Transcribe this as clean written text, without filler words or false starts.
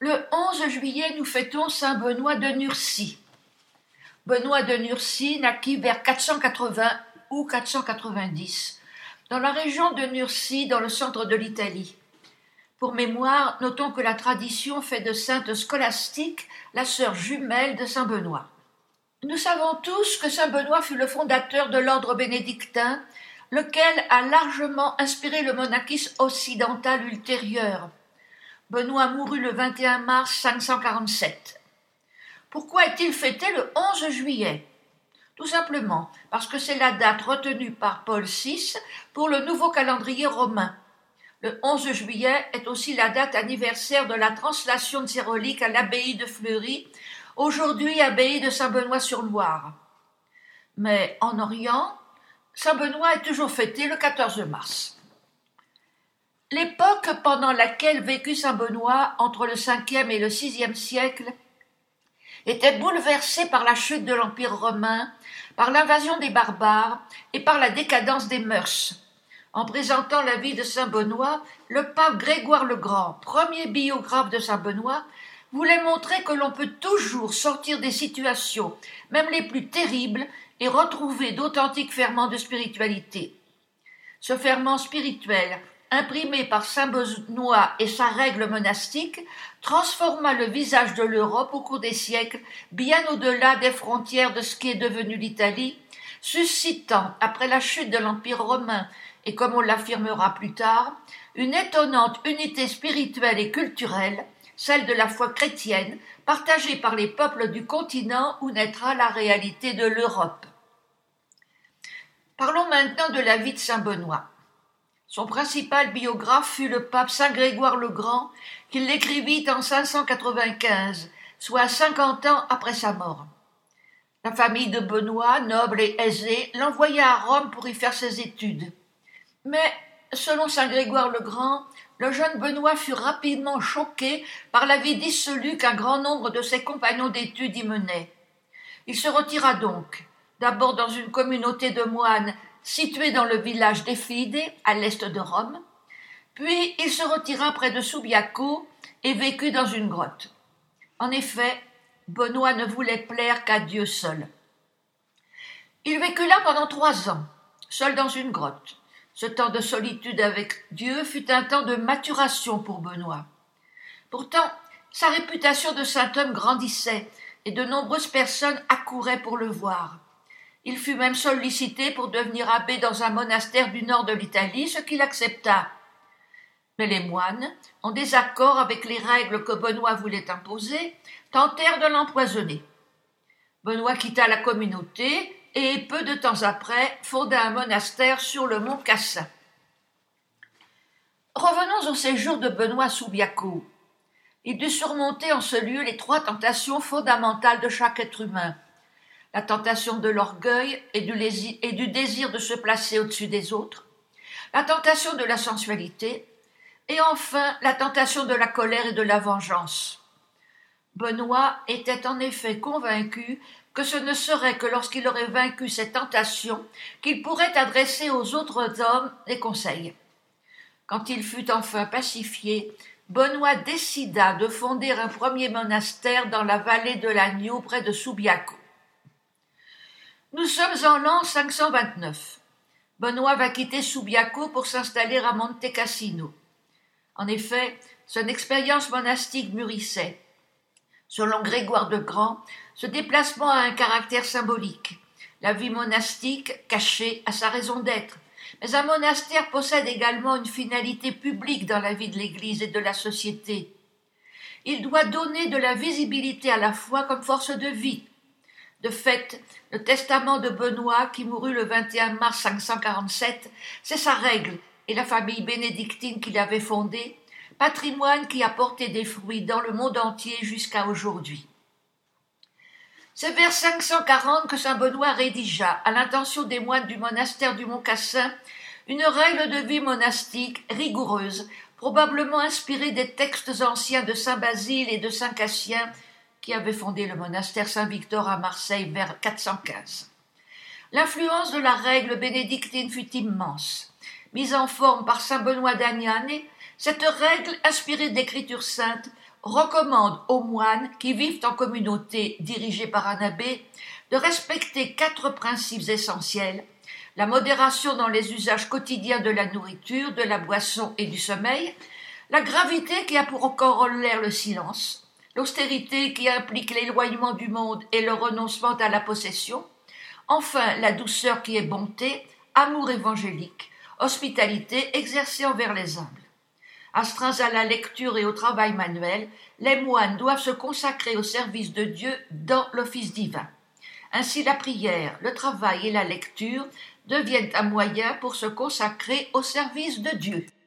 Le 11 juillet, nous fêtons Saint Benoît de Nursie. Benoît de Nursie naquit vers 480 ou 490, dans la région de Nursie, dans le centre de l'Italie. Pour mémoire, notons que la tradition fait de sainte Scolastique la sœur jumelle de Saint Benoît. Nous savons tous que Saint Benoît fut le fondateur de l'ordre bénédictin, lequel a largement inspiré le monachisme occidental ultérieur. Benoît mourut le 21 mars 547. Pourquoi est-il fêté le 11 juillet ? Tout simplement parce que c'est la date retenue par Paul VI pour le nouveau calendrier romain. Le 11 juillet est aussi la date anniversaire de la translation de ses reliques à l'abbaye de Fleury, aujourd'hui abbaye de Saint-Benoît-sur-Loire. Mais en Orient, Saint Benoît est toujours fêté le 14 mars. L'époque pendant laquelle vécut Saint Benoît, entre le 5e et le 6e siècle, était bouleversée par la chute de l'Empire romain, par l'invasion des barbares et par la décadence des mœurs. En présentant la vie de Saint Benoît, le pape Grégoire le Grand, premier biographe de Saint Benoît, voulait montrer que l'on peut toujours sortir des situations, même les plus terribles, et retrouver d'authentiques ferments de spiritualité. Ce ferment spirituel, imprimé par Saint Benoît et sa règle monastique, transforma le visage de l'Europe au cours des siècles, bien au-delà des frontières de ce qui est devenu l'Italie, suscitant, après la chute de l'Empire romain, et comme on l'affirmera plus tard, une étonnante unité spirituelle et culturelle, celle de la foi chrétienne, partagée par les peuples du continent où naîtra la réalité de l'Europe. Parlons maintenant de la vie de Saint Benoît. Son principal biographe fut le pape Saint Grégoire le Grand, qui l'écrivit en 595, soit 50 ans après sa mort. La famille de Benoît, noble et aisée, l'envoya à Rome pour y faire ses études. Mais, selon Saint Grégoire le Grand, le jeune Benoît fut rapidement choqué par la vie dissolue qu'un grand nombre de ses compagnons d'études y menaient. Il se retira donc, d'abord dans une communauté de moines située dans le village d'Efide, à l'est de Rome, puis il se retira près de Subiaco et vécut dans une grotte. En effet, Benoît ne voulait plaire qu'à Dieu seul. Il vécut là pendant 3 ans, seul dans une grotte. Ce temps de solitude avec Dieu fut un temps de maturation pour Benoît. Pourtant, sa réputation de saint homme grandissait et de nombreuses personnes accouraient pour le voir. Il fut même sollicité pour devenir abbé dans un monastère du nord de l'Italie, ce qu'il accepta. Mais les moines, en désaccord avec les règles que Benoît voulait imposer, tentèrent de l'empoisonner. Benoît quitta la communauté et, peu de temps après, fonda un monastère sur le mont Cassin. Revenons au séjour de Benoît à Subiaco. Il dut surmonter en ce lieu les 3 tentations fondamentales de chaque être humain. La tentation de l'orgueil et du désir de se placer au-dessus des autres, la tentation de la sensualité, et enfin la tentation de la colère et de la vengeance. Benoît était en effet convaincu que ce ne serait que lorsqu'il aurait vaincu ces tentations qu'il pourrait adresser aux autres hommes des conseils. Quand il fut enfin pacifié, Benoît décida de fonder un premier monastère dans la vallée de l'Agno près de Subiaco. Nous sommes en l'an 529. Benoît va quitter Subiaco pour s'installer à Monte Cassino. En effet, son expérience monastique mûrissait. Selon Grégoire le Grand, ce déplacement a un caractère symbolique. La vie monastique, cachée, a sa raison d'être. Mais un monastère possède également une finalité publique dans la vie de l'Église et de la société. Il doit donner de la visibilité à la foi comme force de vie. De fait, le testament de Benoît, qui mourut le 21 mars 547, c'est sa règle et la famille bénédictine qu'il avait fondée, patrimoine qui a porté des fruits dans le monde entier jusqu'à aujourd'hui. C'est vers 540 que saint Benoît rédigea, à l'intention des moines du monastère du Mont Cassin, une règle de vie monastique rigoureuse, probablement inspirée des textes anciens de saint Basile et de saint Cassien, qui avait fondé le monastère Saint-Victor à Marseille vers 415. L'influence de la règle bénédictine fut immense. Mise en forme par saint Benoît d'Agnane, cette règle, inspirée d'écritures saintes, recommande aux moines qui vivent en communauté dirigée par un abbé de respecter 4 principes essentiels: la modération dans les usages quotidiens de la nourriture, de la boisson et du sommeil, la gravité qui a pour corollaire le silence, l'austérité qui implique l'éloignement du monde et le renoncement à la possession, enfin la douceur qui est bonté, amour évangélique, hospitalité exercée envers les humbles. Astreints à la lecture et au travail manuel, les moines doivent se consacrer au service de Dieu dans l'office divin. Ainsi la prière, le travail et la lecture deviennent un moyen pour se consacrer au service de Dieu.